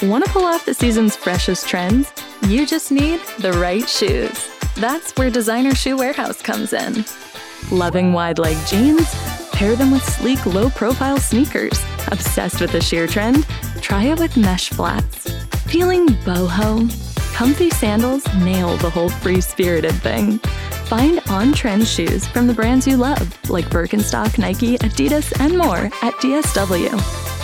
Want to pull off the season's freshest trends? You just need the right shoes. That's where Designer Shoe Warehouse comes in. Loving wide-leg jeans? Pair them with sleek, low-profile sneakers. Obsessed with the sheer trend? Try it with mesh flats. Feeling boho? Comfy sandals nail the whole free-spirited thing. Find on-trend shoes from the brands you love, like Birkenstock, Nike, Adidas, and more at DSW.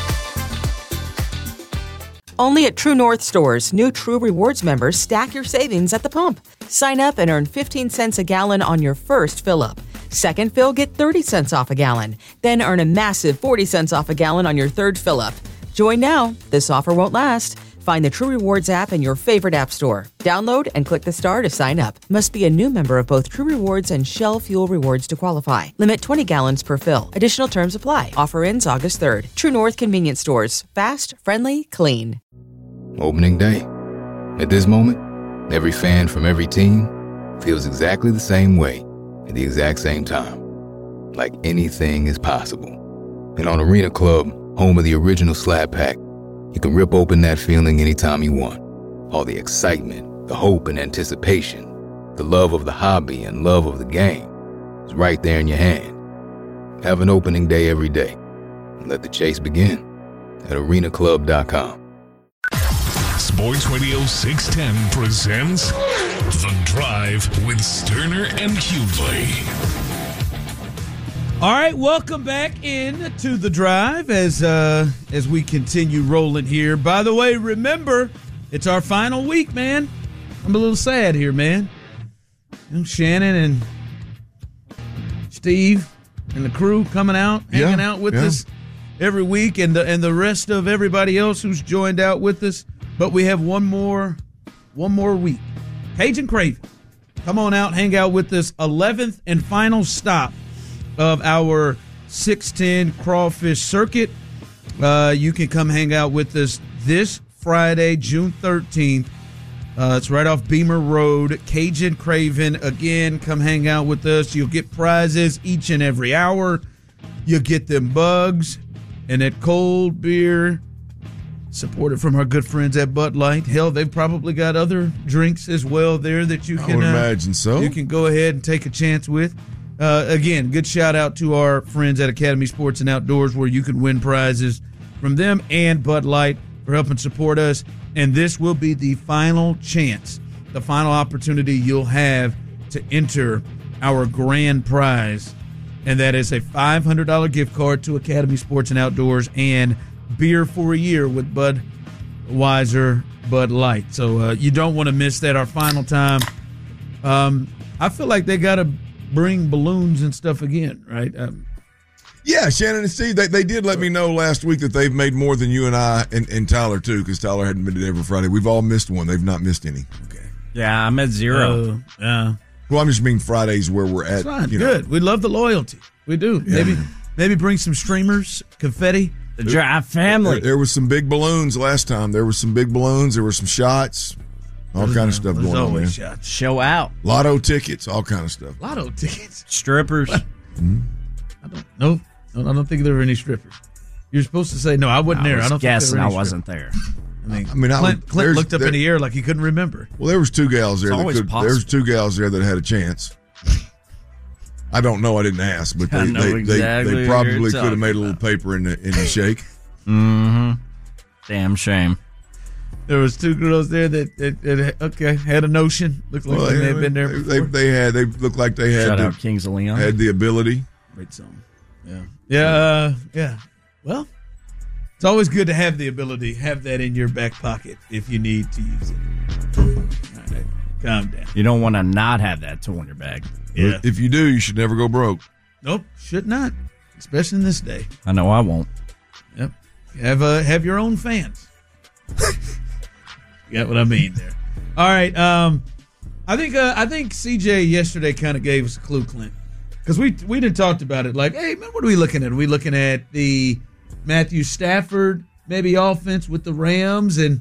Only at True North stores, new True Rewards members stack your savings at the pump. Sign up and earn 15 cents a gallon on your first fill-up. Second fill, get 30 cents off a gallon. Then earn a massive 40 cents off a gallon on your third fill-up. Join now. This offer won't last. Find the True Rewards app in your favorite app store. Download and click the star to sign up. Must be a new member of both True Rewards and Shell Fuel Rewards to qualify. Limit 20 gallons per fill. Additional terms apply. Offer ends August 3rd. True North Convenience Stores. Fast, friendly, clean. Opening day. At this moment, every fan from every team feels exactly the same way at the exact same time. Like anything is possible. And on Arena Club, home of the original Slab Pack, you can rip open that feeling anytime you want. All the excitement, the hope and anticipation, the love of the hobby and love of the game is right there in your hand. Have an opening day every day. And let the chase begin at arenaclub.com. Sports Radio 610 presents The Drive with Sterner and Hughley. All right, welcome back in to The Drive as we continue rolling here. By the way, remember, it's our final week, man. I'm a little sad here, man. You know, Shannon and Steve and the crew coming out, hanging out with us every week, and the rest of everybody else who's joined out with us. But we have one more week. Cajun Craven, come on out, hang out with us. 11th and final stop of our 610 Crawfish Circuit. You can come hang out with us this Friday, June 13th. It's right off Beamer Road. Cajun Craven, again, come hang out with us. You'll get prizes each and every hour. You'll get them bugs and that cold beer. Supported from our good friends at Bud Light. Hell, they've probably got other drinks as well there that you can. I would imagine so. You can go ahead and take a chance with. Again, good shout out to our friends at Academy Sports and Outdoors, where you can win prizes from them and Bud Light for helping support us. And this will be the final chance, the final opportunity you'll have to enter our grand prize, and that is a $500 gift card to Academy Sports and Outdoors and beer for a year with Budweiser Bud Light. So you don't want to miss that, our final time. I feel like they got to bring balloons and stuff again, right? Yeah, Shannon and Steve, they did let me know last week that they've made more than you and I and Tyler, too, because Tyler hadn't been there every Friday. We've all missed one. They've not missed any. Okay. Yeah, I'm at 0. Yeah. Well, I'm just meaning Fridays where we're at. Fine. Good. We love the loyalty. We do. Yeah. Maybe bring some streamers, confetti. The Drive family. There was some big balloons last time. There was some big balloons. There were some shots. All kind of stuff going on, man. Shots. Show out. Lotto tickets, all kind of stuff. Lotto tickets. Strippers. Mm-hmm. I don't think there were any strippers. You're supposed to say, no, I wasn't there. I don't guessing think I wasn't there. Clint looked up in the air like he couldn't remember. Well, there was two gals there. There was two gals there that had a chance. I don't know. I didn't ask, but they probably could have made a little paper in the shake. Mm-hmm. Damn shame. There was two girls there that had a notion. Looked like they had been there before. They looked like they had. Shout out Kings of Leon. Had the ability. Great song. Yeah. Well, it's always good to have the ability. Have that in your back pocket if you need to use it. All right, calm down. You don't want to not have that tool in your bag. Yeah. If you do, you should never go broke. Nope, should not, especially in this day. I know I won't. Yep. Have your own fans. You got what I mean there. All right. I think CJ yesterday kind of gave us a clue, Clint, because we didn't talked about it. Like, hey man, what are we looking at? Are we looking at the Matthew Stafford maybe offense with the Rams and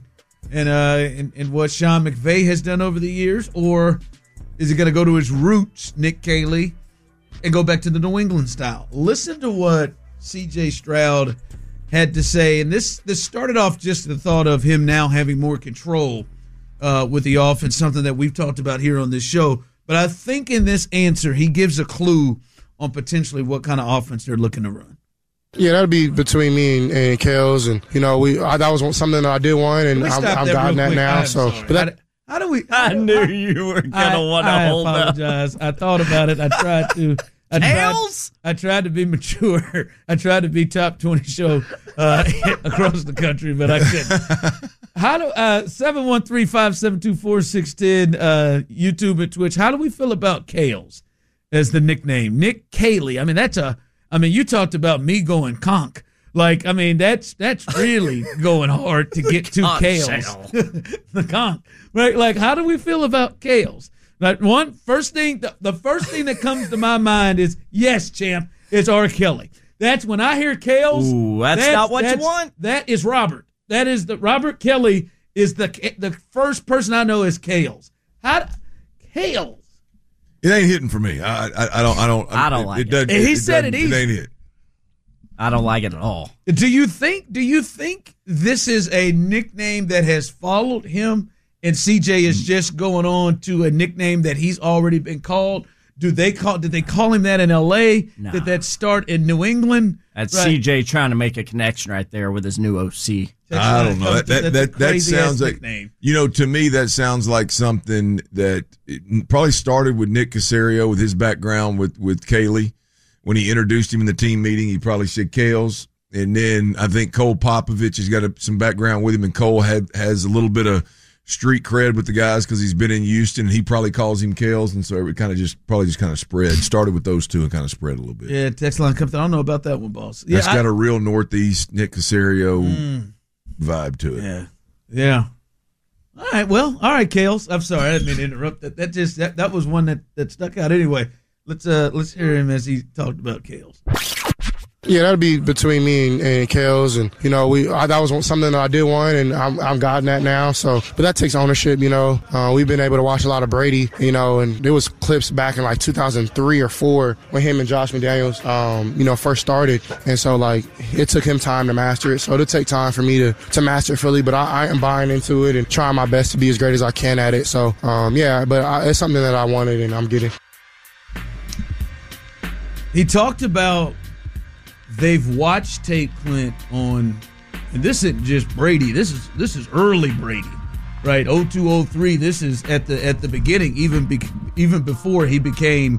what Sean McVay has done over the years, or is he going to go to his roots, Nick Caley, and go back to the New England style? Listen to what C.J. Stroud had to say, and this started off just the thought of him now having more control with the offense, something that we've talked about here on this show. But I think in this answer, he gives a clue on potentially what kind of offense they're looking to run. Yeah, that'd be between me and Kels, and that was something that I did want, and I've gotten that now. So, but how do we? I knew you were gonna want to hold up. I apologize. I thought about it. I tried to. I tried to be mature. I tried to be top 20 show across the country, but I couldn't. How do 713-572-4610 YouTube and Twitch? How do we feel about Kales as the nickname? Nick Caley. I mean, you talked about me going conch. Like, I mean, that's really going hard to get to Kales. The conch. Right? Like, how do we feel about Kales? Like, the first thing that comes to my mind is, yes, champ, it's R. Kelly. That's when I hear Kales. Ooh, that's not what you want. That is Robert. That is Robert Kelly is the first person I know is Kales. Kales? It ain't hitting for me. I don't like it. He said it easy. It ain't hit. I don't like it at all. Do you think this is a nickname that has followed him, and CJ is just going on to a nickname that he's already been called? Did they call him that in L.A.? No. Did that start in New England? That's right. CJ trying to make a connection right there with his new OC. I don't know. That sounds like nickname. To me that sounds like something that probably started with Nick Caserio with his background with Caley. When he introduced him in the team meeting, he probably said Kales. And then I think Cole Popovich has got some background with him, and Cole has a little bit of street cred with the guys because he's been in Houston. He probably calls him Kales, and so it kind of just spread. Started with those two and kind of spread a little bit. Yeah, text line comes. I don't know about that one, boss. Yeah, that's got a real Northeast Nick Caserio vibe to it. Yeah. All right. Well, all right, Kales. I'm sorry, I didn't mean to interrupt. That was one that stuck out. Anyway, let's hear him as he talked about Kales. Yeah, that'd be between me and Kels, and that was something that I did want, and I've gotten that now. So, but that takes ownership. We've been able to watch a lot of Brady. And there was clips back in like 2003 or 4 when him and Josh McDaniels, first started, and so like it took him time to master it. So it'll take time for me to master it fully, but I am buying into it and trying my best to be as great as I can at it. So it's something that I wanted, and I'm getting. He talked about. They've watched tape, Clint, on, and this isn't just Brady. This is early Brady, right? 02-03. This is at the beginning, even before he became,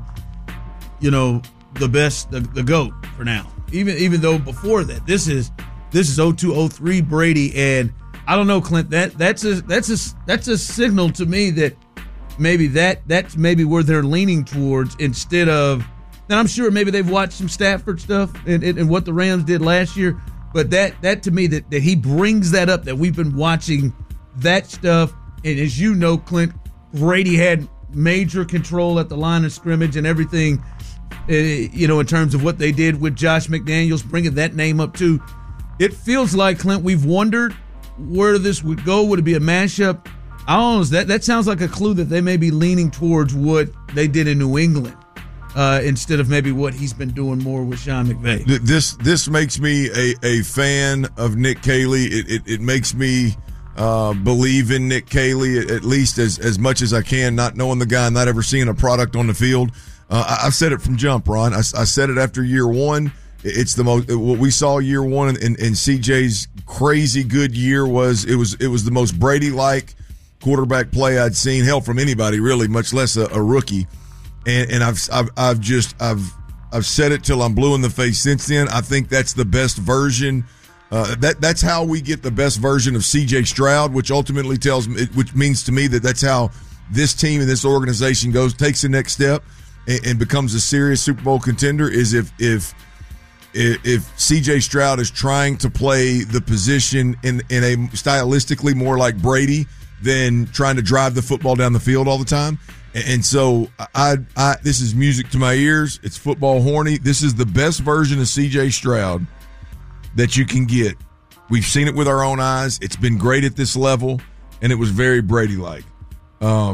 the best, the GOAT for now. Even though before that, this is 02-03 Brady, and I don't know, Clint. That's a signal to me that maybe that's maybe where they're leaning towards instead of. And I'm sure maybe they've watched some Stafford stuff and what the Rams did last year, but that to me that he brings that up, that we've been watching that stuff. And as you know, Clint, Brady had major control at the line of scrimmage and everything, in terms of what they did with Josh McDaniels, bringing that name up too. It feels like, Clint, we've wondered where this would go. Would it be a mashup? I don't know. That sounds like a clue that they may be leaning towards what they did in New England. Instead of maybe what he's been doing more with Sean McVay. This makes me a fan of Nick Caley. It makes me believe in Nick Caley at least as much as I can, not knowing the guy, not ever seeing a product on the field. I've said it from jump, Ron. I said it after year one. It's the most what we saw year one in CJ's crazy good year was the most Brady-like quarterback play I'd seen, hell, from anybody really, much less a rookie. And I've said it till I'm blue in the face since then. I think that's the best version. That's how we get the best version of C.J. Stroud, which ultimately which means to me that that's how this team and this organization takes the next step and becomes a serious Super Bowl contender. Is if C.J. Stroud is trying to play the position in a stylistically more like Brady than trying to drive the football down the field all the time. And so this is music to my ears. It's football horny. This is the best version of C.J. Stroud that you can get. We've seen it with our own eyes. It's been great at this level, and it was very Brady-like.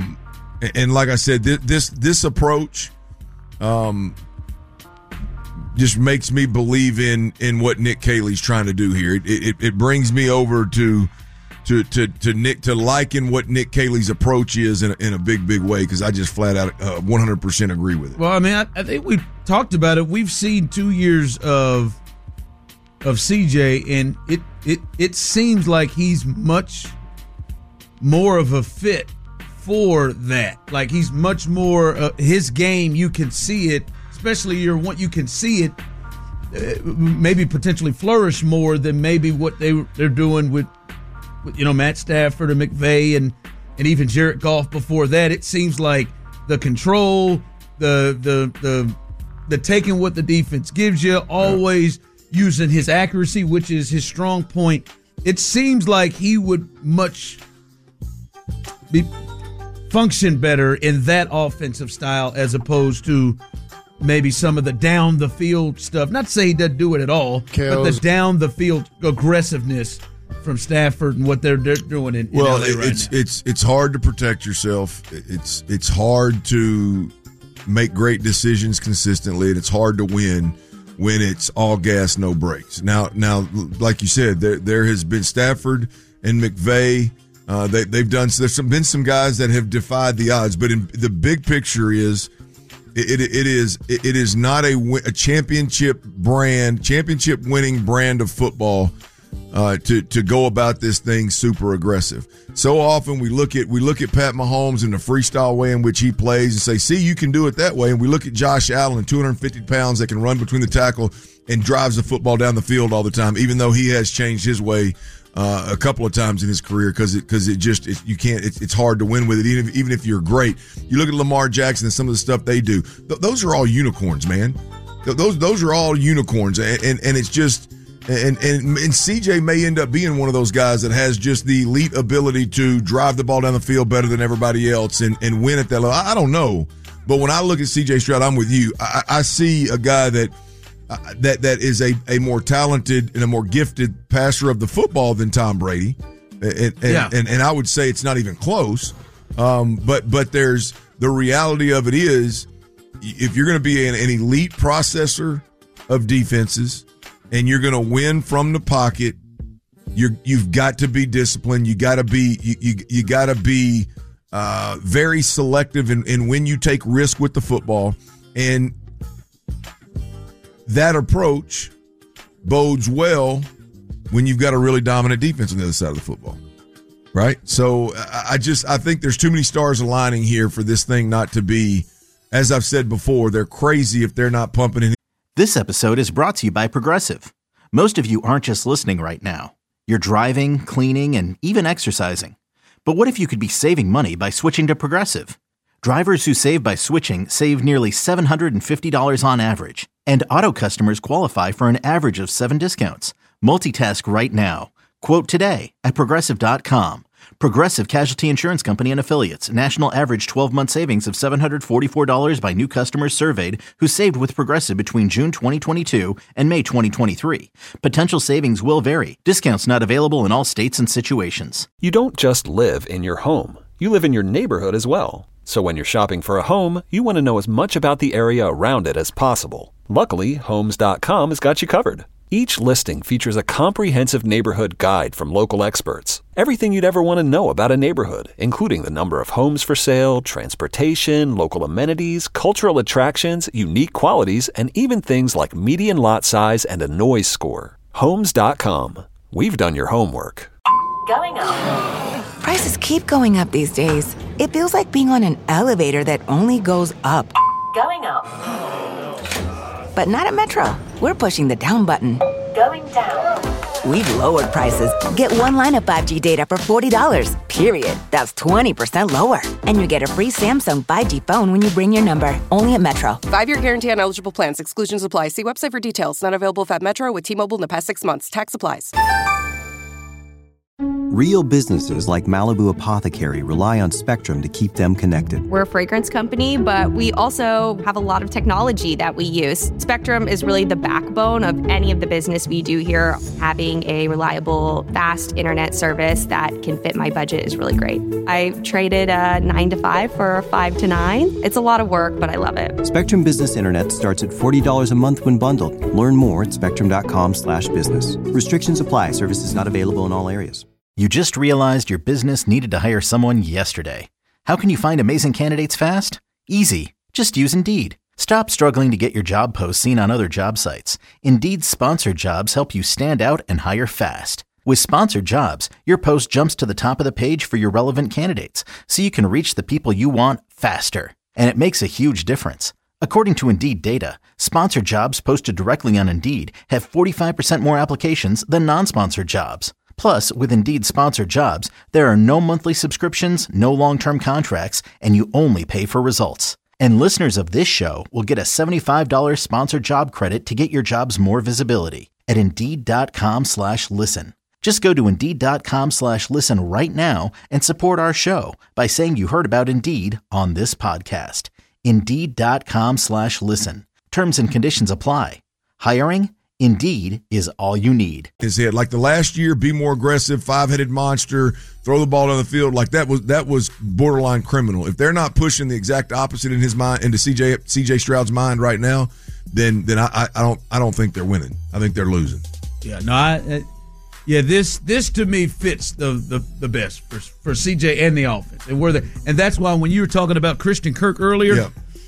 And like I said, this approach just makes me believe in what Nick Caley's trying to do here. It brings me over to Nick, to liken what Nick Caley's approach is in a big way, because I just flat out 100% agree with it. Well, I mean, I think we talked about it. We've seen 2 years of CJ, and it seems like he's much more of a fit for that. Like, he's much more his game. You can see it, especially you can see it maybe potentially flourish more than maybe what they're doing with Matt Stafford and McVay and even Jared Goff before that. It seems like the control, the taking what the defense gives you, always using his accuracy, which is his strong point. It seems like he would much function better in that offensive style as opposed to maybe some of the down the field stuff. Not to say he doesn't do it at all, but the down the field aggressiveness from Stafford and what they're doing in LA right now. It's hard to protect yourself. It's hard to make great decisions consistently, and it's hard to win when it's all gas, no brakes. Now, like you said, there has been Stafford and McVay. There's been some guys that have defied the odds, but in the big picture it is not a championship winning brand of football to go about this thing super aggressive. So often we look at Pat Mahomes and the freestyle way in which he plays and say, see, you can do it that way. And we look at Josh Allen, 250 pounds that can run between the tackle and drives the football down the field all the time, even though he has changed his way a couple of times in his career, because it's hard to win with it, even if you're great. You look at Lamar Jackson and some of the stuff they do. Those are all unicorns, man. Those are all unicorns, and it's just and CJ may end up being one of those guys that has just the elite ability to drive the ball down the field better than everybody else and win at that level. I don't know, but when I look at CJ Stroud, I'm with you. I see a guy that is a more talented and a more gifted passer of the football than Tom Brady, and I would say it's not even close. But there's the reality of it is, if you're going to be an elite processor of defenses and you're going to win from the pocket, you've got to be disciplined. You got to be very selective in when you take risk with the football, and that approach bodes well when you've got a really dominant defense on the other side of the football, right? So I think there's too many stars aligning here for this thing not to be, as I've said before, they're crazy if they're not pumping in. This episode is brought to you by Progressive. Most of you aren't just listening right now. You're driving, cleaning, and even exercising. But what if you could be saving money by switching to Progressive? Drivers who save by switching save nearly $750 on average, and auto customers qualify for an average of 7 discounts. Multitask right now. Quote today at Progressive.com. Progressive Casualty Insurance Company and Affiliates. National average 12-month savings of $744 by new customers surveyed who saved with Progressive between June 2022 and May 2023. Potential savings will vary. Discounts not available in all states and situations. You don't just live in your home. You live in your neighborhood as well. So when you're shopping for a home, you want to know as much about the area around it as possible. Luckily, Homes.com has got you covered. Each listing features a comprehensive neighborhood guide from local experts. Everything you'd ever want to know about a neighborhood, including the number of homes for sale, transportation, local amenities, cultural attractions, unique qualities, and even things like median lot size and a noise score. Homes.com. We've done your homework. Going up. Prices keep going up these days. It feels like being on an elevator that only goes up. Going up. But not at Metro. We're pushing the down button. Going down. We've lowered prices. Get one line of 5G data for $40, period. That's 20% lower. And you get a free Samsung 5G phone when you bring your number. Only at Metro. 5-year guarantee on eligible plans. Exclusions apply. See website for details. Not available at Metro with T-Mobile in the past 6 months. Tax applies. Real businesses like Malibu Apothecary rely on Spectrum to keep them connected. We're a fragrance company, but we also have a lot of technology that we use. Spectrum is really the backbone of any of the business we do here. Having a reliable, fast internet service that can fit my budget is really great. I traded a 9 to 5 for a 5 to 9. It's a lot of work, but I love it. Spectrum Business Internet starts at $40 a month when bundled. Learn more at spectrum.com/business. Restrictions apply. Services not available in all areas. You just realized your business needed to hire someone yesterday. How can you find amazing candidates fast? Easy. Just use Indeed. Stop struggling to get your job posts seen on other job sites. Indeed's sponsored jobs help you stand out and hire fast. With sponsored jobs, your post jumps to the top of the page for your relevant candidates, so you can reach the people you want faster. And it makes a huge difference. According to Indeed data, sponsored jobs posted directly on Indeed have 45% more applications than non-sponsored jobs. Plus, with Indeed sponsored jobs, there are no monthly subscriptions, no long-term contracts, and you only pay for results. And listeners of this show will get a $75 sponsored job credit to get your jobs more visibility at Indeed.com/listen. Just go to Indeed.com/listen right now and support our show by saying you heard about Indeed on this podcast. Indeed.com/listen. Terms and conditions apply. Hiring? Indeed is all you need. His head, like the last year, be more aggressive, five-headed monster, throw the ball down the field. Like that was borderline criminal. If they're not pushing the exact opposite in his mind, into CJ Stroud's mind right now, then I don't think they're winning. I think they're losing. Yeah, no, this to me fits the best for CJ and the offense, and that's why when you were talking about Christian Kirk earlier,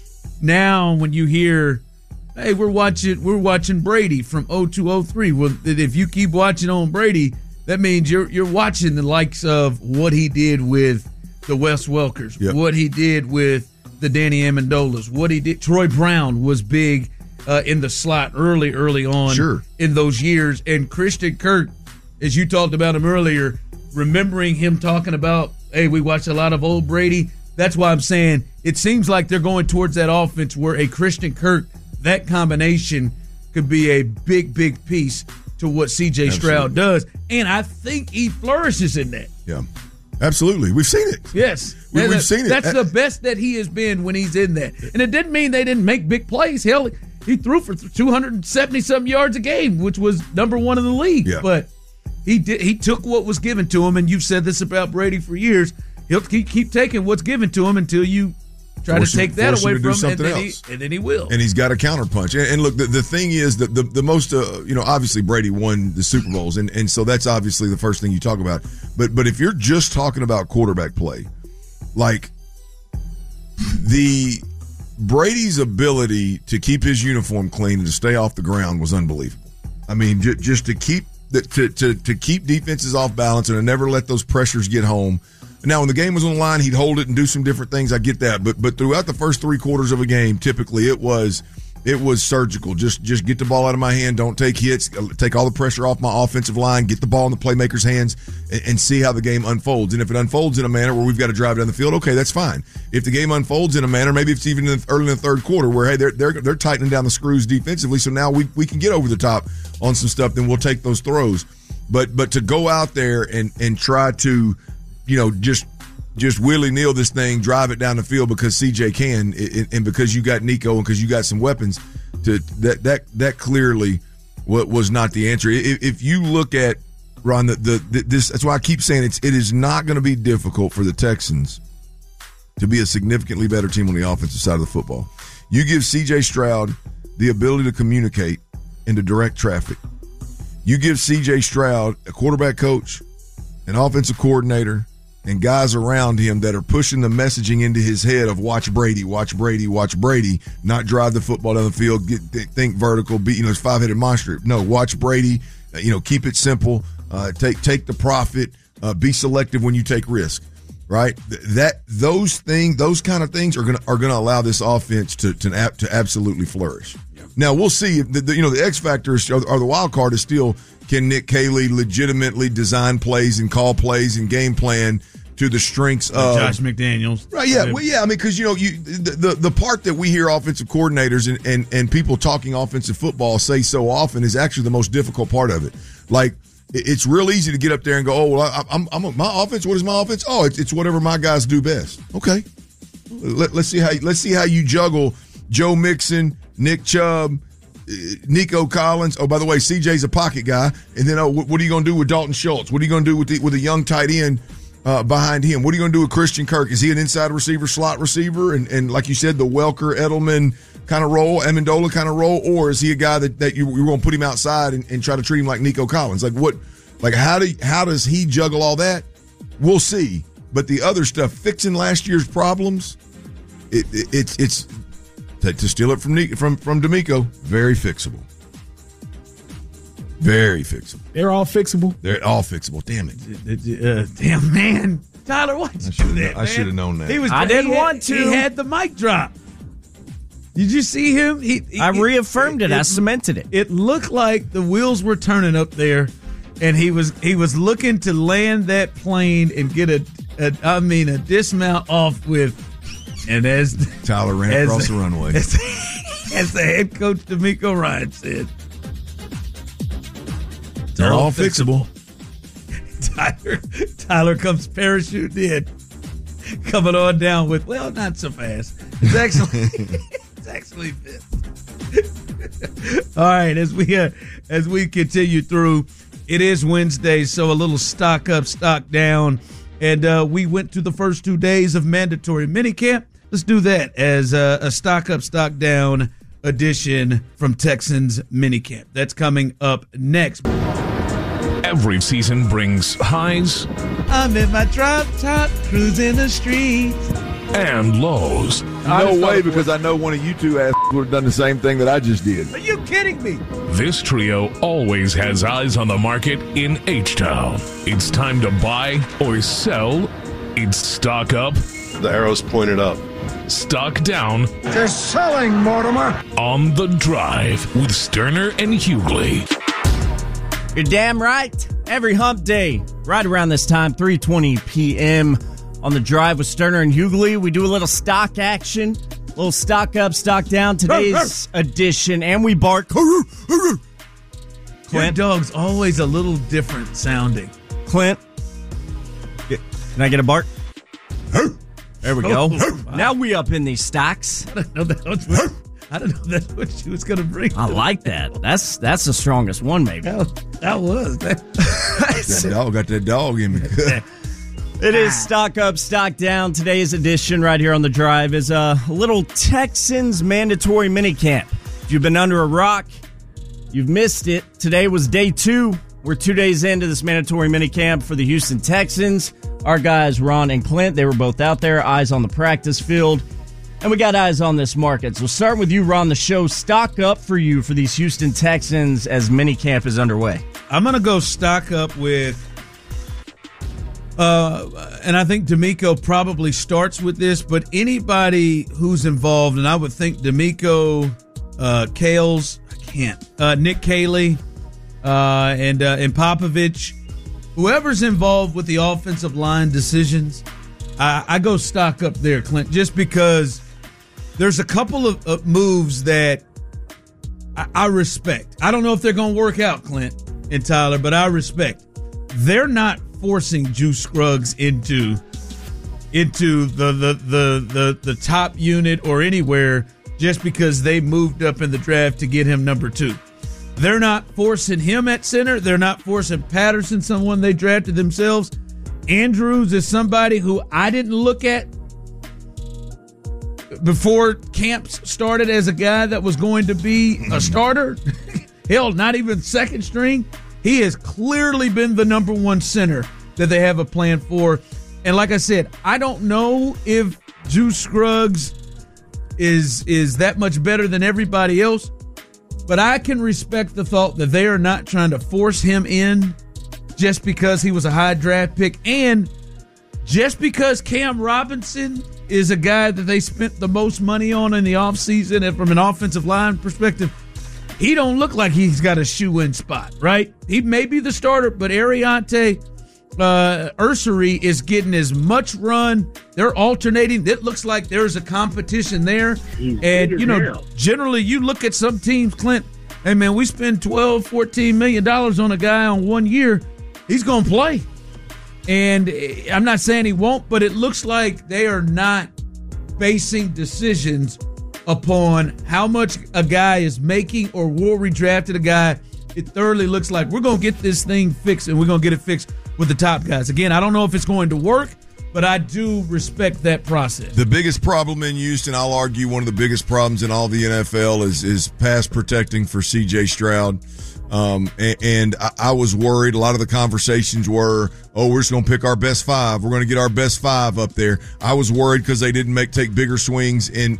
now when you hear, hey, we're watching Brady from 02-03. Well, if you keep watching on Brady, that means you're watching the likes of what he did with the Wes Welkers, what he did with the Danny Amendolas, what he did. Troy Brown was big in the slot early on in those years, and Christian Kirk, as you talked about him earlier, remembering him talking about, hey, we watched a lot of old Brady. That's why I'm saying it seems like they're going towards that offense where a Christian Kirk, that combination could be a big piece to what C.J. Stroud does. And I think he flourishes in that. Yeah, absolutely. We've seen it. Yes. We've seen it. That's the best that he has been when he's in that. And it didn't mean they didn't make big plays. Hell, he threw for 270-something yards a game, which was number one in the league. Yeah. But he took what was given to him, and you've said this about Brady for years. He'll keep taking what's given to him until you try to take that away from him, and then he will. And he's got a counterpunch. And look, the thing is that the most, obviously Brady won the Super Bowls, and so that's obviously the first thing you talk about. But if you're just talking about quarterback play, like Brady's ability to keep his uniform clean and to stay off the ground was unbelievable. I mean, just to keep defenses off balance and to never let those pressures get home. Now, when the game was on the line, he'd hold it and do some different things. I get that, but throughout the first three quarters of a game, typically it was surgical. Just get the ball out of my hand. Don't take hits. Take all the pressure off my offensive line. Get the ball in the playmaker's hands and see how the game unfolds. And if it unfolds in a manner where we've got to drive down the field, okay, that's fine. If the game unfolds in a manner, maybe it's even early in the third quarter where hey they're tightening down the screws defensively, so now we can get over the top on some stuff. Then we'll take those throws. But to go out there and try to just willy-nilly this thing, drive it down the field because CJ can, and because you got Nico and because you got some weapons, that clearly was not the answer. If you look at, Ron, this, that's why I keep saying it is not going to be difficult for the Texans to be a significantly better team on the offensive side of the football. You give CJ Stroud the ability to communicate and to direct traffic. You give CJ Stroud a quarterback coach, an offensive coordinator, and guys around him that are pushing the messaging into his head of watch Brady, watch Brady, watch Brady, not drive the football down the field, think vertical, be it's five-headed monster. No, watch Brady, keep it simple, take the profit, be selective when you take risk, right? Those kind of things are gonna allow this offense to absolutely flourish. Yeah. Now we'll see if the X factors or the wild card is still, can Nick Caley legitimately design plays and call plays and game plan to the strengths of Josh McDaniels? Right, yeah. Well, yeah, I mean, because, the part that we hear offensive coordinators and people talking offensive football say so often is actually the most difficult part of it. Like, it's real easy to get up there and go, oh, well, my offense. What is my offense? Oh, it's whatever my guys do best. Okay, let's see how you juggle Joe Mixon, Nick Chubb, Nico Collins. Oh, by the way, CJ's a pocket guy. And then, what are you going to do with Dalton Schultz? What are you going to do with a young tight end behind him? What are you going to do with Christian Kirk? Is he an inside receiver, slot receiver? And like you said, the Welker, Edelman kind of role, Amendola kind of role? Or is he a guy that you're going to put him outside and try to treat him like Nico Collins? How does he juggle all that? We'll see. But the other stuff, fixing last year's problems, it's to steal it from D'Amico, very fixable. Very fixable. They're all fixable? They're all fixable. Damn it. Damn, man. Tyler, why'd you do that, I should have known that. I didn't want to. He had the mic drop. Did you see him? I reaffirmed it. I cemented it. It looked like the wheels were turning up there, and he was looking to land that plane and get a dismount off with. And as Tyler ran across the runway, as the head coach D'Amico Ryan said, they're all fixable. Tyler comes parachuting in, coming on down with, well, not so fast. It's actually fit. All right, as we continue through, it is Wednesday, so a little stock up, stock down, and we went to the first 2 days of mandatory minicamp. Let's do that as a stock up, stock down edition from Texans minicamp. That's coming up next. Every season brings highs. I'm in my drop top, cruising the streets. And lows. No way, because I know one of you two would have done the same thing that I just did. Are you kidding me? This trio always has eyes on the market in H-Town. It's time to buy or sell. It's stock up. The arrow's pointed up. Stock down. They're selling, Mortimer. On the Drive with Sterner and Hughley. You're damn right. Every hump day, right around this time, 3:20 p.m. on the Drive with Sterner and Hughley, we do a little stock action, a little stock up, stock down. Today's edition, and we bark. Clint, your dog's always a little different sounding. Clint, can I get a bark? There we go. Now we up in these stocks. I don't know that's what she was going to bring. I like that. That's the strongest one, maybe. That was. That dog got that dog in me. It is stock up, stock down. Today's edition right here on the Drive is a little Texans mandatory minicamp. If you've been under a rock, you've missed it. Today was day 2. We're 2 days into this mandatory minicamp for the Houston Texans. Our guys, Ron and Clint, they were both out there, eyes on the practice field. And we got eyes on this market. So starting with you, Ron, the show stock up for you for these Houston Texans as minicamp is underway. I'm going to go stock up with, and I think D'Amico probably starts with this, but anybody who's involved, and I would think D'Amico, Kales, Nick Caley, and Popovich, whoever's involved with the offensive line decisions, I go stock up there, Clint, just because there's a couple of moves that I respect. I don't know if they're going to work out, Clint and Tyler, but I respect. They're not forcing Juice Scruggs into the top unit or anywhere just because they moved up in the draft to get him number 2. They're not forcing him at center. They're not forcing Patterson, someone they drafted themselves. Andrews is somebody who I didn't look at before camps started as a guy that was going to be a starter. Hell, not even second string. He has clearly been the number 1 center that they have a plan for. And like I said, I don't know if Juice Scruggs is that much better than everybody else, but I can respect the thought that they are not trying to force him in just because he was a high draft pick, and just because Cam Robinson is a guy that they spent the most money on in the offseason, and from an offensive line perspective, he don't look like he's got a shoe-in spot, right? He may be the starter, but Ariante Ursary is getting as much run. They're alternating. It looks like there's a competition there. And, generally you look at some teams, Clint, hey, man, we spend $12, $14 million on a guy on 1 year. He's going to play. And I'm not saying he won't, but it looks like they are not basing decisions upon how much a guy is making or will redrafted a guy. It thoroughly looks like we're going to get this thing fixed, and we're going to get it fixed with the top guys. Again, I don't know if it's going to work, but I do respect that process. The biggest problem in Houston, I'll argue one of the biggest problems in all the NFL is pass protecting for C.J. Stroud. And I was worried. A lot of the conversations were, we're just going to pick our best five. We're going to get our best five up there. I was worried because they didn't take bigger swings in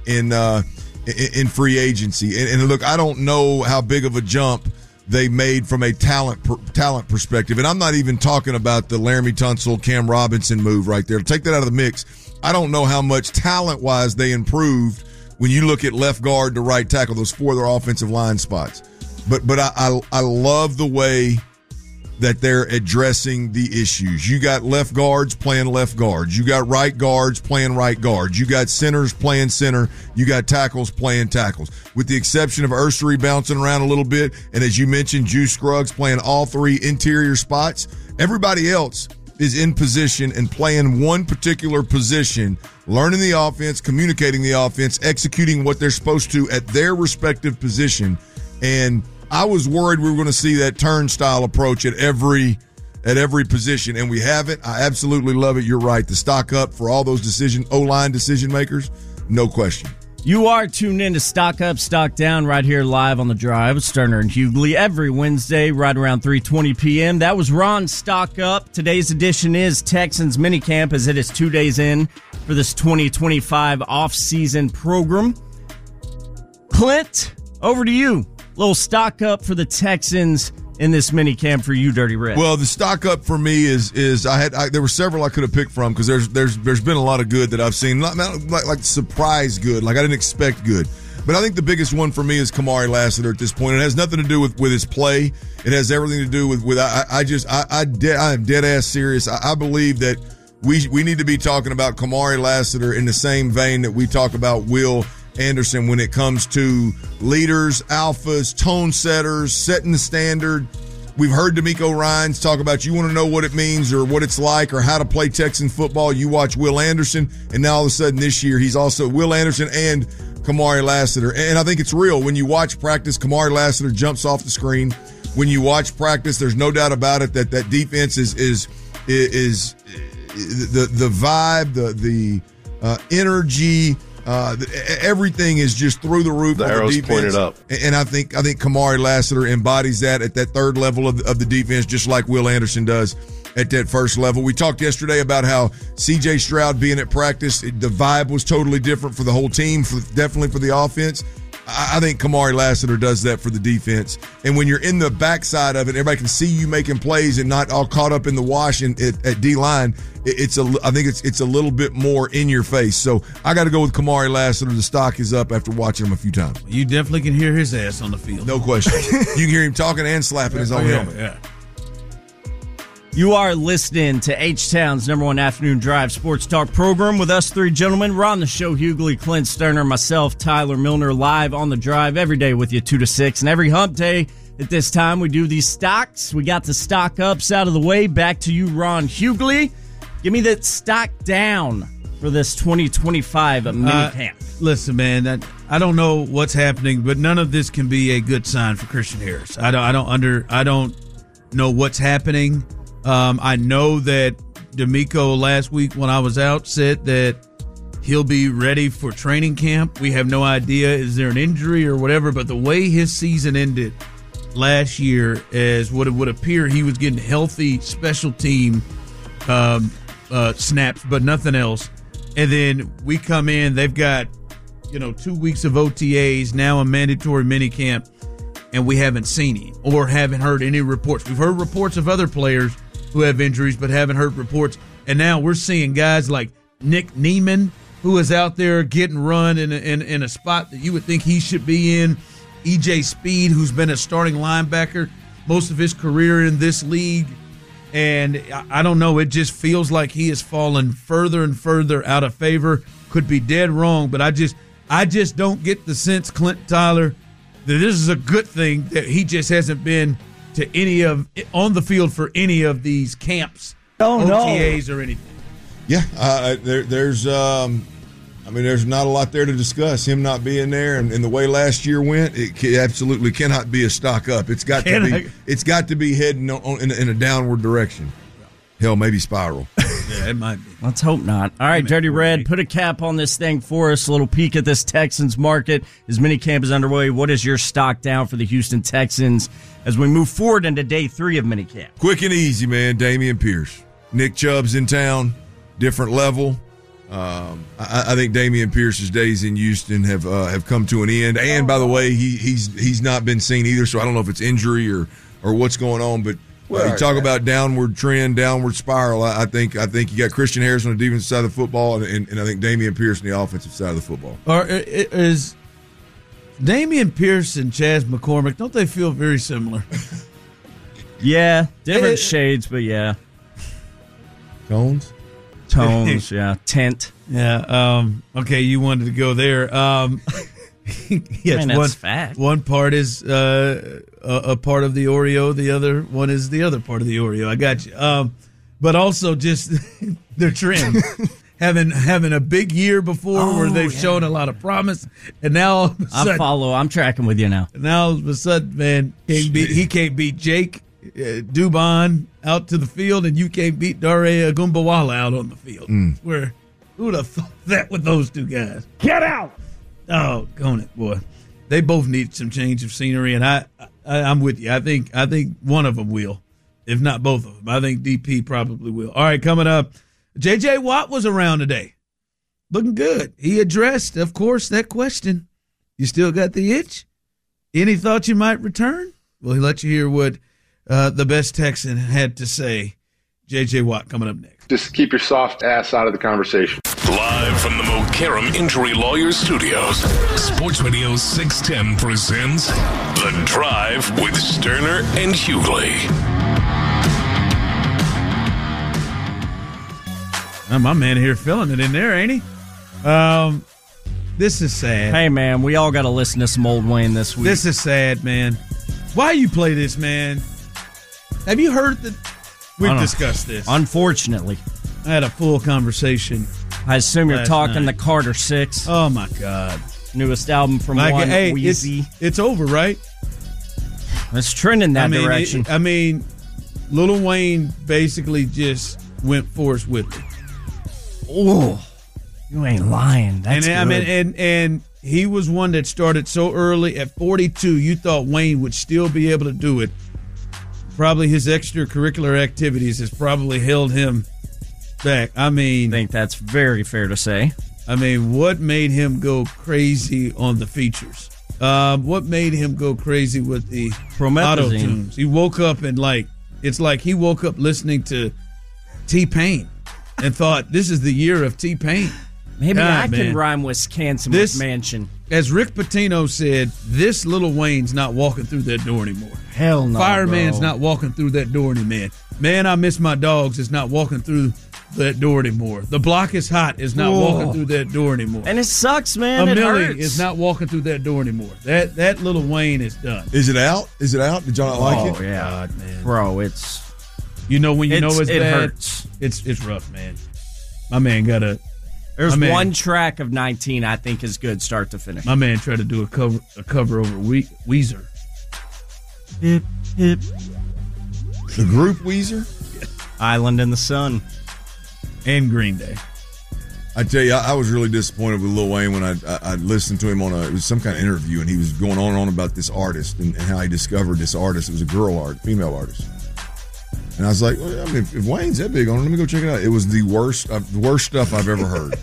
free agency. And look, I don't know how big of a jump they made from a talent perspective. And I'm not even talking about the Laramie Tunsil, Cam Robinson move right there. Take that out of the mix. I don't know how much talent-wise they improved when you look at left guard to right tackle, those 4 of their offensive line spots. But I love the way that they're addressing the issues. You got left guards playing left guards. You got right guards playing right guards. You got centers playing center. You got tackles playing tackles. With the exception of Ursery bouncing around a little bit, and as you mentioned, Juice Scruggs playing all 3 interior spots, everybody else is in position and playing one particular position, learning the offense, communicating the offense, executing what they're supposed to at their respective position. And I was worried we were going to see that turnstile approach at every position, and we haven't. I absolutely love it. You're right. The stock up for all those O-line decision makers, no question. You are tuned in to Stock Up, Stock Down right here live on The Drive with Sterner and Hughley every Wednesday right around 3:20 p.m. That was Ron's Stock Up. Today's edition is Texans minicamp as it is 2 days in for this 2025 off-season program. Clint, over to you. Little stock up for the Texans in this mini camp for you, Dirty Red. Well, the stock up for me is there were several I could have picked from because there's been a lot of good that I've seen, not like surprise good, like I didn't expect good. But I think the biggest one for me is Kamari Lassiter at this point. It has nothing to do with his play. It has everything to do with I am dead ass serious. I believe that we need to be talking about Kamari Lassiter in the same vein that we talk about Will Anderson when it comes to leaders, alphas, tone setters, setting the standard. We've heard D'Amico Ryans talk about you want to know what it means or what it's like or how to play Texan football. You watch Will Anderson, and now all of a sudden this year he's also Will Anderson and Kamari Lassiter. And I think it's real. When you watch practice, Kamari Lassiter jumps off the screen. When you watch practice, there's no doubt about it that defense is the vibe, the energy. Everything is just through the roof. The arrows pointed up, and I think Kamari Lassiter embodies that at that third level of the defense, just like Will Anderson does at that first level. We talked yesterday about how C.J. Stroud being at practice, the vibe was totally different for the whole team, definitely for the offense. I think Kamari Lassiter does that for the defense. And when you're in the backside of it, everybody can see you making plays and not all caught up in the wash at D-line. I think it's a little bit more in your face. So I got to go with Kamari Lassiter. The stock is up after watching him a few times. You definitely can hear his ass on the field. No question. You can hear him talking and slapping his own helmet. Yeah. You are listening to H-Town's #1 afternoon drive sports talk program with us 3 gentlemen. We're on the show, Hughley, Clint Sterner, myself, Tyler Milner, live on the drive every day with you 2 to 6. And every hump day at this time, we do these stocks. We got the stock ups out of the way. Back to you, Ron Hughley. Give me that stock down for this 2025 minicamp. Listen, man, I don't know what's happening, but none of this can be a good sign for Christian Harris. I don't know what's happening. I know that D'Amico last week when I was out said that he'll be ready for training camp. We have no idea, is there an injury or whatever, but the way his season ended last year, as what it would appear he was getting healthy special team snaps, but nothing else. And then we come in, they've got 2 weeks of OTAs, now a mandatory minicamp, and we haven't seen him or haven't heard any reports. We've heard reports of other players who have injuries, but haven't heard reports. And now we're seeing guys like Nick Neiman, who is out there getting run in a spot that you would think he should be in. E.J. Speed, who's been a starting linebacker most of his career in this league. And I don't know, it just feels like he has fallen further and further out of favor. Could be dead wrong, but I just don't get the sense, Clint, Tyler, that this is a good thing that he just hasn't been to on the field for any of these camps, OTAs or anything. Yeah, there's not a lot there to discuss. Him not being there and the way last year went, it absolutely cannot be a stock up. It's got to be heading in a downward direction. Hell, maybe spiral. Yeah, it might be. Let's hope not. All right, Dirty Red, put a cap on this thing for us. A little peek at this Texans market. As minicamp is underway, what is your stock down for the Houston Texans as we move forward into day 3 of minicamp? Quick and easy, man. Dameon Pierce. Nick Chubb's in town. Different level. I think Dameon Pierce's days in Houston have come to an end. And by the way, he's not been seen either, so I don't know if it's injury or what's going on. But you talk about downward trend, downward spiral. I think you got Christian Harris on the defensive side of the football, and I think Dameon Pierce on the offensive side of the football. Or is Dameon Pierce and Chaz McCormick? Don't they feel very similar? Yeah, different shades, but yeah. Tones, yeah. Tint. Yeah. Okay, you wanted to go there. Yes, that's fact. One part is a part of the Oreo. The other one is the other part of the Oreo. I got you. But also just their trend. having a big year before where they've shown a lot of promise, and now all of a sudden, I'm tracking with you now. Now all of a sudden, man, he can't beat Jake Dubon out to the field, and you can't beat Dare Agumbawala out on the field. Where who would have thought that with those two guys? Get out! Oh, going it, boy. They both need some change of scenery, and I'm with you. I think one of them will, if not both of them. I think DP probably will. All right, coming up, J.J. Watt was around today, looking good. He addressed, of course, that question. You still got the itch? Any thought you might return? Well, he'll let you hear what the best Texan had to say. J.J. Watt coming up next. Just keep your soft ass out of the conversation. Live from the Mokaram Injury Lawyers Studios, Sports Radio 610 presents The Drive with Sterner and Hughley. My man here feeling it in there, ain't he? This is sad. Hey, man, we all got to listen to some old Wayne this week. This is sad, man. Why you play this, man? Have you heard that? We've discussed this. Unfortunately. I had a full conversation. I assume you're talking the Carter 6. Oh, my God. Newest album from Wheezy. It's over, right? It's trending that direction. Lil Wayne basically just went force with it. Oh, you ain't lying. That's good. And he was one that started so early. At 42, you thought Wayne would still be able to do it. Probably his extracurricular activities has probably held him back. I think that's very fair to say. What made him go crazy on the features? What made him go crazy with the auto tunes? He woke up and it's like he woke up listening to T-Pain and thought, this is the year of T-Pain. Maybe I can rhyme Wisconsin with mansion. As Rick Pitino said, this Lil Wayne's not walking through that door anymore. Hell no, Fireman's not walking through that door anymore. Man, I Miss My Dogs is not walking through that door anymore. The Block is Hot is not walking through that door anymore. And it sucks, man. A Millie is not walking through that door anymore. That Lil Wayne is done. Is it out? Did y'all not like it? Oh, yeah. God, man. Bro, it's... when you know it's bad, hurts. It's rough, man. My man got a... There's one track of 19 I think is good start to finish. My man tried to do a cover over Weezer. Hip, hip. The group Weezer? Island in the Sun. And Green Day. I tell you, I was really disappointed with Lil Wayne when I listened to him it was some kind of interview, and he was going on and on about this artist and how he discovered this artist. It was a female artist. And I was like, well, if Wayne's that big on it, let me go check it out. It was the worst stuff I've ever heard.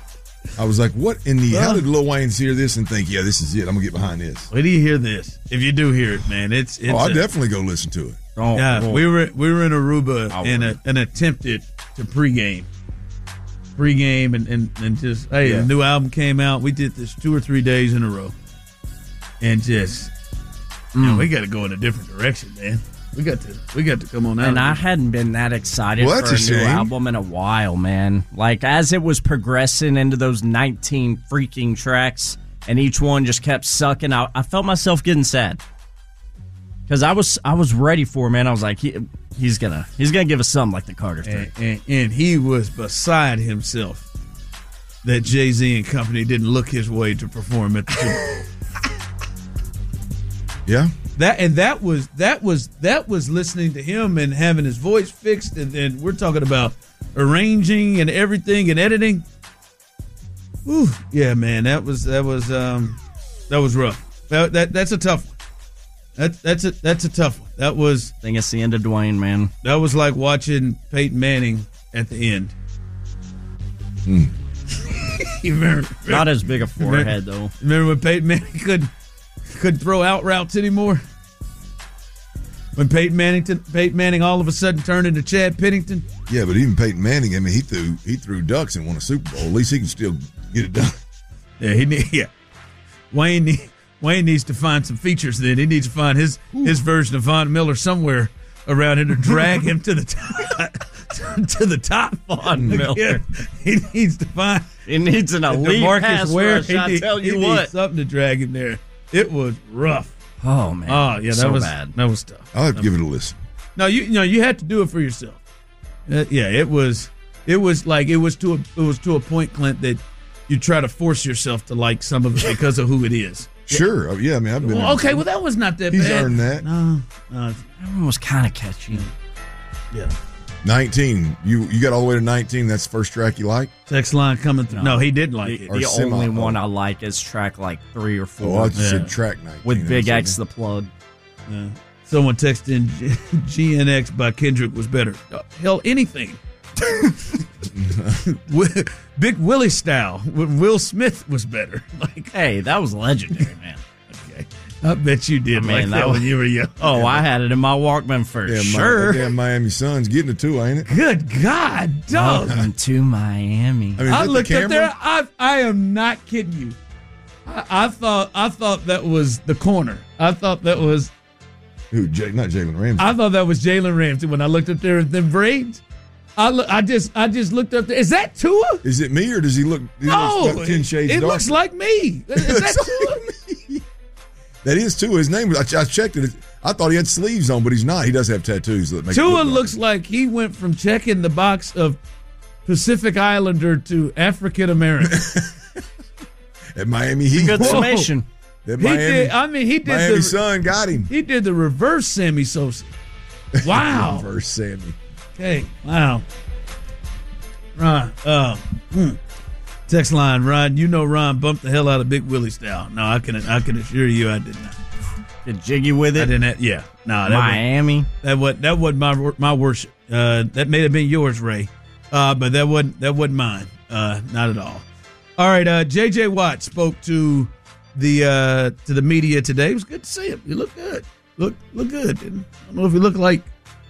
I was like, what in the how did Lil Wayne hear this and think, yeah, this is it. I'm going to get behind this. Wait till you hear this. If you do hear it, man, it's I'll definitely go listen to it. We were in Aruba and attempted to pregame and just, the new album came out. We did this 2 or 3 days in a row. And just, we got to go in a different direction, man. We got to come on out. And I hadn't been that excited for a new album in a while, man. Like, as it was progressing into those 19 freaking tracks, and each one just kept sucking. I felt myself getting sad because I was ready for him, man. I was like, he's gonna give us something like the Carter Three, and he was beside himself that Jay-Z and company didn't look his way to perform at the Super Bowl. Yeah. That was listening to him and having his voice fixed, and we're talking about arranging and everything and editing. Whew, yeah, man, that was rough. That's a tough one. That's a tough one. That was. I think it's the end of Dwayne, man. That was like watching Peyton Manning at the end. You remember? Not as big a forehead though. Remember when Peyton Manning couldn't throw out routes anymore? When Peyton Manning all of a sudden turned into Chad Pennington? Yeah, but even Peyton Manning, I mean, he threw ducks and won a Super Bowl. At least he can still get it done. Yeah, Wayne needs to find some features then. He needs to find his version of Von Miller somewhere around him to drag him to the top. Von Miller. He needs to find. He needs an elite pass rush. I tell you what, needs something to drag him there. It was rough. Oh man. Oh yeah, that was bad. That was tough. I'll have to give it a listen. No, you had to do it for yourself. Yeah, it was to a point, Clint, that you try to force yourself to like some of it because of who it is. Sure. Oh, yeah, I mean, I've been. Well, okay, well that was not that bad. He's earned that. No, that one was kind of catchy. Yeah. 19. You got all the way to 19. That's the first track you like? Text line coming through. No, he didn't like it. The only one I like is track like 3 or 4. Oh, I just said track 19. With Big X the plug. Yeah. Someone texted in GNX by Kendrick was better. Hell, anything. Big Willie style with Will Smith was better. Like, hey, that was legendary, man. Okay, I bet you did. That when you were young. Oh, I had it in my Walkman for sure. Yeah, Miami Sun's getting it too, ain't it? Good God, dog. Welcome to Miami. I looked up there. I am not kidding you. I thought that was the corner. I thought that was who? Not Jalen Ramsey. I thought that was Jalen Ramsey when I looked up there with them braids. I just looked up there. Is that Tua? Is it me or does he look? No, looks 10 shades it darker. looks like me. Is that Tua? That is Tua. His name. I checked it. I thought he had sleeves on, but he's not. He does have tattoos. That make Tua looks like he went from checking the box of Pacific Islander to African American. At Miami Heat. Good summation. He did Miami Sun got him. He did the reverse Sammy Sosa. Wow. Reverse Sammy. Okay. Wow. Ron. Text line, Ron. You know Ron bumped the hell out of Big Willie style. No, I can assure you I did not. Did Jiggy with it? I didn't. Yeah. No. Miami. That wasn't my worship. That may have been yours, Ray. But that wasn't mine. Not at all. All right. JJ Watt spoke to the media today. It was good to see him. He looked good. Look good. I don't know if he looked like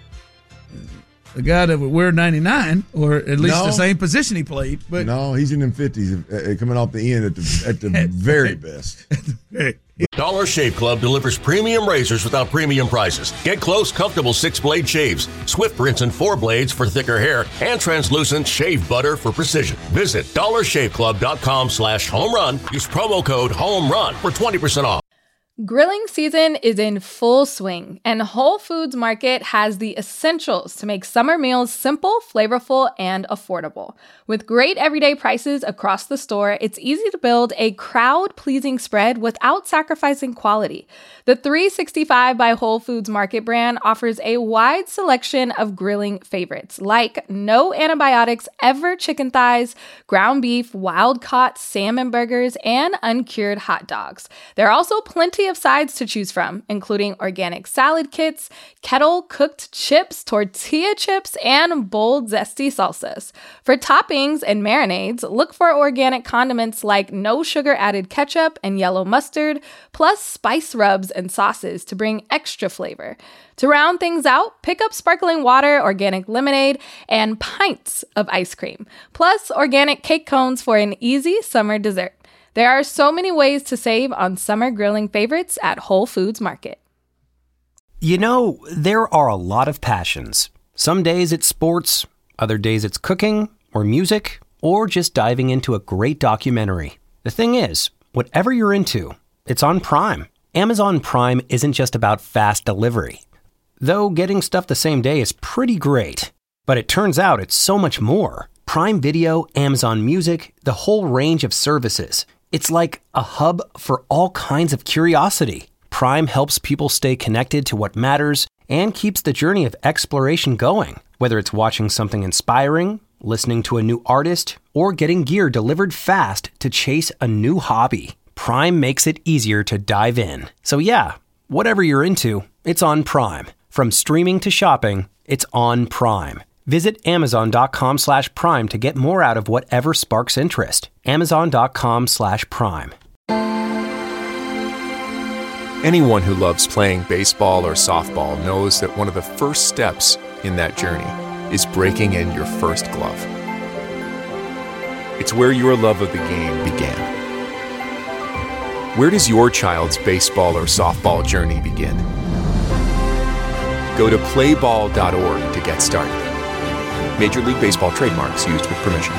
a guy that would wear 99 or at least the same position he played. But no, he's in them 50s, coming off the end at the very best. Dollar Shave Club delivers premium razors without premium prices. Get close, comfortable 6-blade shaves, swift rinse and 4 blades for thicker hair, and translucent shave butter for precision. Visit dollarshaveclub.com/home run. Use promo code HOMERUN for 20% off. Grilling season is in full swing, and Whole Foods Market has the essentials to make summer meals simple, flavorful, and affordable. With great everyday prices across the store, it's easy to build a crowd-pleasing spread without sacrificing quality. The 365 by Whole Foods Market brand offers a wide selection of grilling favorites, like no antibiotics ever chicken thighs, ground beef, wild-caught salmon burgers, and uncured hot dogs. There are also plenty of sides to choose from, including organic salad kits, kettle-cooked chips, tortilla chips, and bold, zesty salsas. For toppings and marinades, look for organic condiments like no sugar-added ketchup and yellow mustard, plus spice rubs and sauces to bring extra flavor. To round things out, pick up sparkling water, organic lemonade, and pints of ice cream, plus organic cake cones for an easy summer dessert. There are so many ways to save on summer grilling favorites at Whole Foods Market. You know, there are a lot of passions. Some days it's sports, other days it's cooking, or music, or just diving into a great documentary. The thing is, whatever you're into, it's on Prime. Amazon Prime isn't just about fast delivery. Though getting stuff the same day is pretty great. But it turns out it's so much more. Prime Video, Amazon Music, the whole range of services. It's like a hub for all kinds of curiosity. Prime helps people stay connected to what matters and keeps the journey of exploration going. Whether it's watching something inspiring, listening to a new artist, or getting gear delivered fast to chase a new hobby, Prime makes it easier to dive in. So yeah, whatever you're into, it's on Prime. From streaming to shopping, it's on Prime. Visit Amazon.com/Prime to get more out of whatever sparks interest. Amazon.com/Prime. Anyone who loves playing baseball or softball knows that one of the first steps in that journey is breaking in your first glove. It's where your love of the game began. Where does your child's baseball or softball journey begin? Go to playball.org to get started. Major League Baseball trademarks used with permission.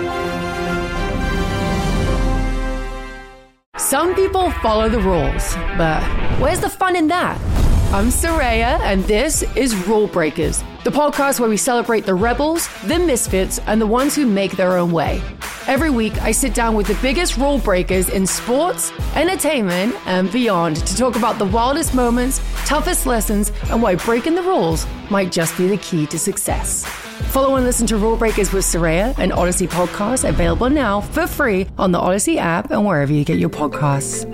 Some people follow the rules, but where's the fun in that? I'm Soraya, and this is Rule Breakers, the podcast where we celebrate the rebels, the misfits, and the ones who make their own way. Every week, I sit down with the biggest rule breakers in sports, entertainment, and beyond to talk about the wildest moments, toughest lessons, and why breaking the rules might just be the key to success. Follow and listen to Rule Breakers with Soraya, an Odyssey podcast available now for free on the Odyssey app and wherever you get your podcasts.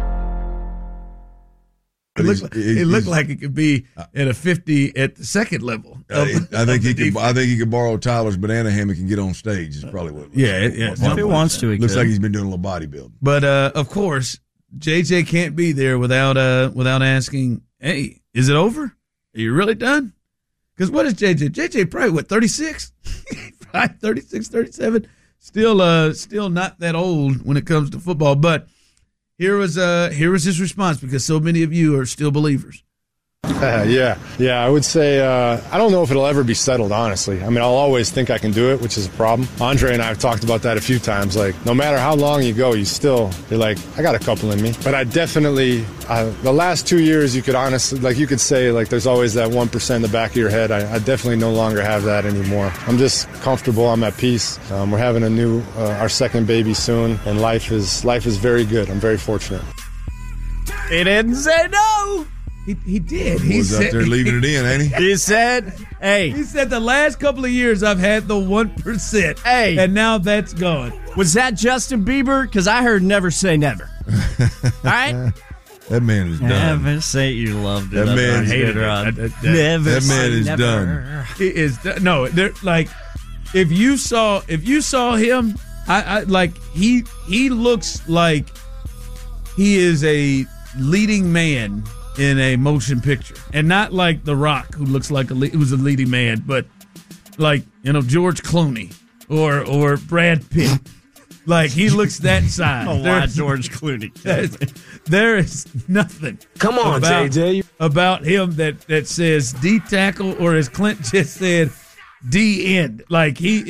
It looked like it could be at a 50 at the second level. I think he could borrow Tyler's banana hammock and get on stage. Is probably what. If he wants to, he looks could. like he's been doing a little bodybuilding. But of course, JJ can't be there without asking, "Hey, is it over? Are you really done?" Because what is JJ? JJ probably what 36, 36, 37. Still not that old when it comes to football, but. Here was his response because so many of you are still believers. Yeah, I would say I don't know if it'll ever be settled, honestly. I mean, I'll always think I can do it, which is a problem. Andre and I have talked about that a few times. Like, no matter how long you go, you're like, I got a couple in me. But I definitely, the last 2 years, you could honestly, like you could say, like there's always that 1% in the back of your head. I definitely no longer have that anymore. I'm just comfortable. I'm at peace. We're having our second baby soon, and life is very good. I'm very fortunate. He didn't say no. He did. He was out there leaving it in, ain't he? He said, hey. He said the last couple of years I've had the 1%. Hey. And now that's gone. Was that Justin Bieber? Because I heard never say never. All right? That man is done. Never say you loved it. That man hated it. Never that man is never. done. He is done. No, they're like if you saw him, I like he looks like he is a leading man in a motion picture, and not like The Rock, who looks like he was a leading man, but like George Clooney or Brad Pitt. Like he looks that size. Why George Clooney? There is nothing. Come on, JJ. About him that says D tackle, or as Clint just said, D end. Like he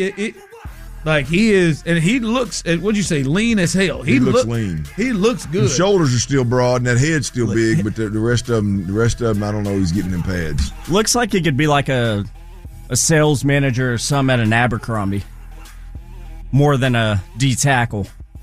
is, and he looks. What'd you say? Lean as hell. He looks lean. He looks good. His shoulders are still broad, and that head's still big. But the rest of them, I don't know. He's getting them pads. Looks like he could be like a sales manager or some at an Abercrombie, more than a D tackle.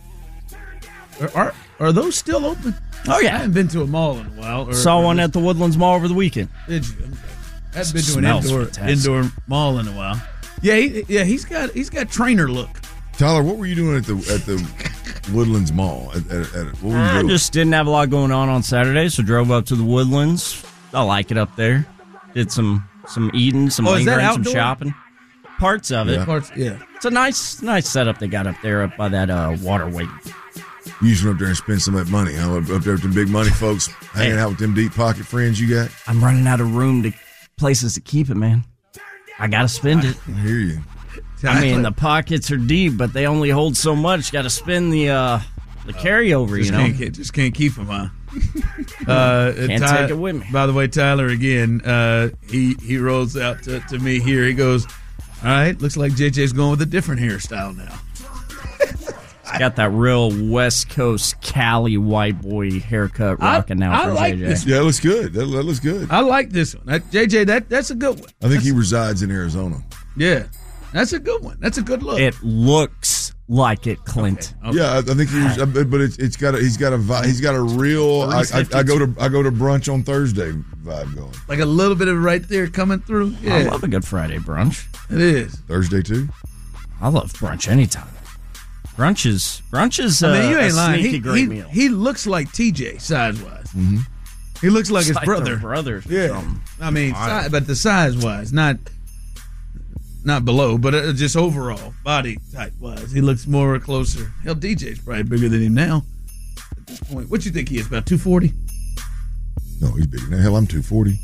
Are those still open? Oh yeah, I haven't been to a mall in a while. Saw one at the Woodlands Mall over the weekend. Did you? I haven't been to an indoor mall in a while. Yeah, he's got trainer look. Tyler, what were you doing at the Woodlands Mall? What were you doing? Just didn't have a lot going on Saturday, so drove up to the Woodlands. I like it up there. Did some eating, some lingering, some shopping. Parts of it. Yeah. It's a nice setup they got up there, up by that waterway. You just went up there and spend some of that money. Huh? Up there with them big money folks, hanging out with them deep pocket friends you got. I'm running out of room to places to keep it, man. I got to spend it. I hear you. I mean, the pockets are deep, but they only hold so much. Got to spend the carryover, Just can't keep them, huh? Can't take it with me. By the way, Tyler, again, he rolls out to me here. He goes, all right, looks like JJ's going with a different hairstyle now. Got that real West Coast Cali white boy haircut rocking now for like JJ. this. Yeah, it looks good. That looks good. I like this one. JJ, that's a good one. I think he resides in Arizona. Yeah, that's a good one. That's a good look. It looks like it, Clint. Okay. Yeah, I think he was, but he's got a real. I go to brunch on Thursday vibe going. Like a little bit of right there coming through. Yeah. I love a good Friday brunch. It is Thursday too. I love brunch anytime. Brunch is I mean, you ain't lying. sneaky great meal. He looks like TJ size wise. Mm-hmm. He looks like It's his like brother. their brothers or Yeah, something. I mean, but the size wise, not below, but just overall body type wise, he looks more closer. Hell, DJ's probably bigger than him now. At this point, what you think he is? About 240? No, he's bigger. Now, hell, I'm 240.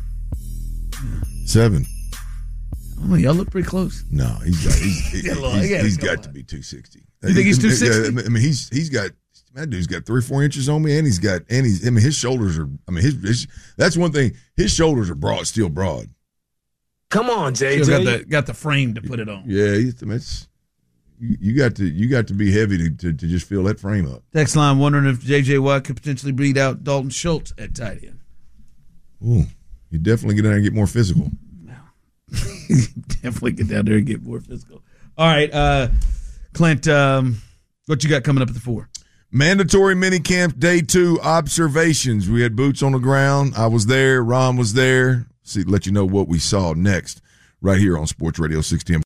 7. Oh, y'all look pretty close. No, he's got to be 260. You think he's 260? Yeah, I mean, he's got. That dude's got 3 or 4 inches on me, and his shoulders are. I mean, his that's one thing. His shoulders are broad, still broad. Come on, JJ. Still got the frame to put it on. Yeah, you got to be heavy to just fill that frame up. Text line wondering if J.J. Watt could potentially beat out Dalton Schultz at tight end. Ooh, you definitely get down there and get more physical. Definitely get down there and get more physical. All right, Clint, what you got coming up at the 4? Mandatory minicamp day 2 observations. We had boots on the ground. I was there. Ron was there. See, let you know what we saw next right here on Sports Radio 610.